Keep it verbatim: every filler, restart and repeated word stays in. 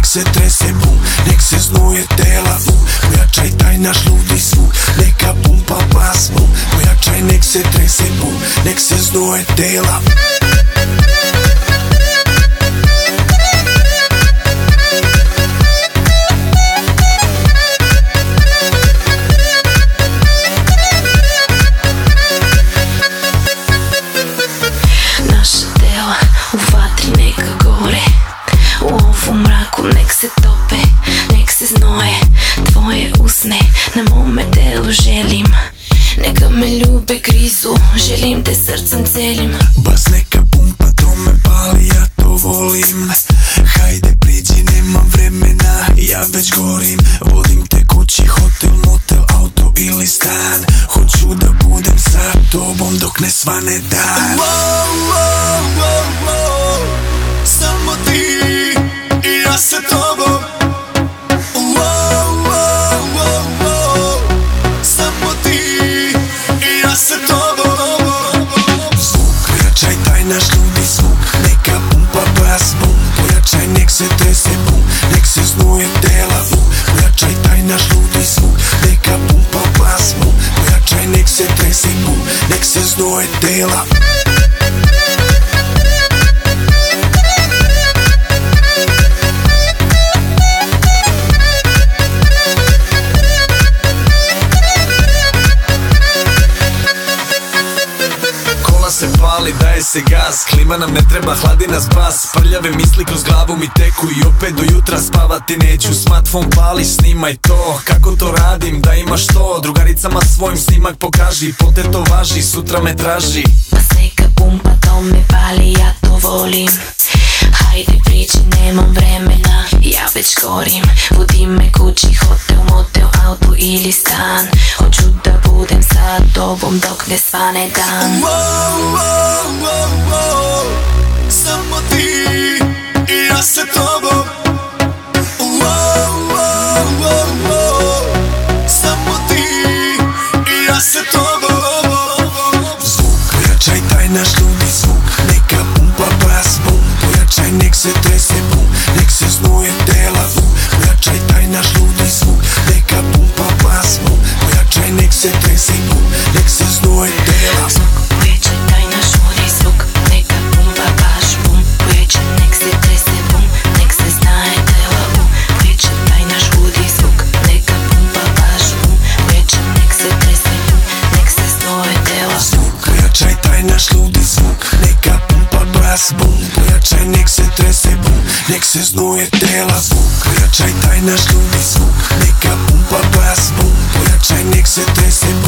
se trese bum, nek se znuje tela bum. Pojačaj taj naš ludi zvuk, neka pumpa bas bum. Pojačaj nek se trese bum, nek se znuje tela. Naša tela u vatri neka gore, u ovom mraku nek se tope, nek se znoje. Tvoje usne na mome telu želim, neka me ljube grizu, želim te srcem celim. Bas neka pumpa, to me pali, ja to volim. Hajde priđi, nemam vremena, ja već gorim. Vodim te kući, hotel, motel, auto ili stan. Hoću da budem sa tobom dok ne svane dan. Wow, wow, wow, wow. Samo ti i ja sa tobom. Wow, wow, wow, wow. Samo ti i ja sa tobom. Zvuk, pojačaj taj naš ludi zvuk, neka pumpa bas bum. Pojačaj nek se trese bum, nek se znuje tela bum. Pojačaj taj naš ludi zvuk, neka pumpa bas bum. Pojačaj nek se trese bum, nek se znuje tela. Se pali, daje se gas, klima nam ne treba, hladi nas bas. Prljave misli kroz glavu mi teku i opet do jutra spavati neću. Smartphone pali, snimaj to, kako to radim, da imaš to. Drugaricama svojim snimak pokaži, pote to važi, sutra me traži. Bas neka pumpa, to me pali, ja to volim. Hajde priđi, nemam vremena, ja već gorim. Budi me kući, hotel, motel, auto ili stan. Hoću da budem sa tobom dok ne svane dan. Wow, wow, wow, wow. Samo ti i ja sa tobom. Wow, wow, wow, wow. Samo ti i ja sa tobom. Zvuk, pojačaj taj naš ludi zvuk, neka pumpa bas bum. Pojačaj nek se trese bum, nek se znuje tela bum. Pojačaj taj naš ludi zvuk, neka pumpa bas bum. Pojačaj nek se trese bum, nek se znuje tela. Pojačaj taj naš ludi zvuk, neka pumpa baš bum. Pojačaj nek se trese bum, nek se znaje tela bum. Pojačaj taj naš ludi zvuk, neka pumpa baš bum. Pojačaj nek se trese bum, nek se znuje tela. Zvuk, pojačaj taj naš ludi zvuk, neka pumpa bas bum. Pojačaj nek se trese bum, nek se znuje tela. Zvuk, pojačaj taj naš ludi zvuk, neka pumpa bas bum. Pojačaj nek se trese